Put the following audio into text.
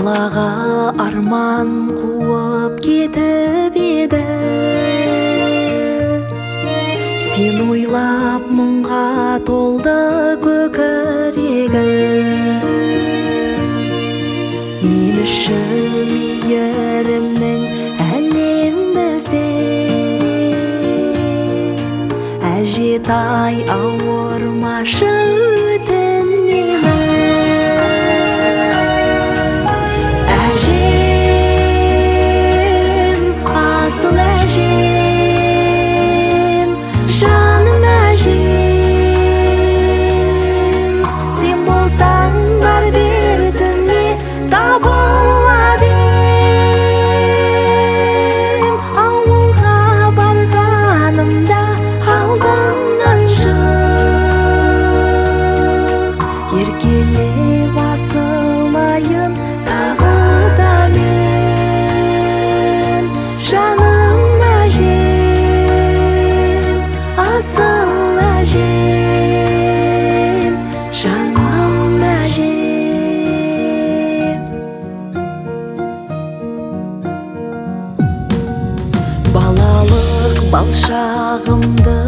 Далаға арман қуып кетіп еді, сен ойлап мұңға толды көкірегім. Мен үшін мейірімнің әлемі сен, әжетай ауырмашы өтінемін. Әжем, асыл әжем, жаным әжем, сен болсаң бар дертіме табылады ем. Ауылға барғанымда алдымнан шық, еркелеп асылайын тағы да мен. Жаным әжем, асыл әжем, жаным әжем. Балалық бал шағымды